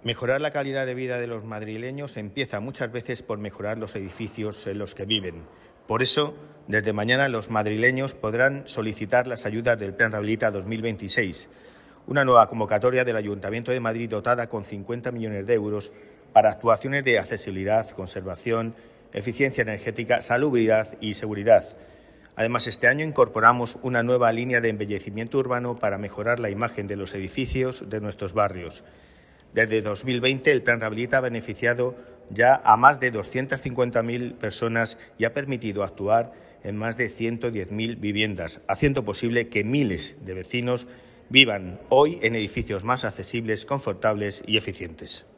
Mejorar la calidad de vida de los madrileños empieza muchas veces por mejorar los edificios en los que viven. Por eso, desde mañana los madrileños podrán solicitar las ayudas del Plan Rehabilita 2026, una nueva convocatoria del Ayuntamiento de Madrid dotada con 50 millones de euros para actuaciones de accesibilidad, conservación, eficiencia energética, salubridad y seguridad. Además, este año incorporamos una nueva línea de embellecimiento urbano para mejorar la imagen de los edificios de nuestros barrios. Desde 2020, el Plan Rehabilita ha beneficiado ya a más de 250.000 personas y ha permitido actuar en más de 110.000 viviendas, haciendo posible que miles de vecinos vivan hoy en edificios más accesibles, confortables y eficientes.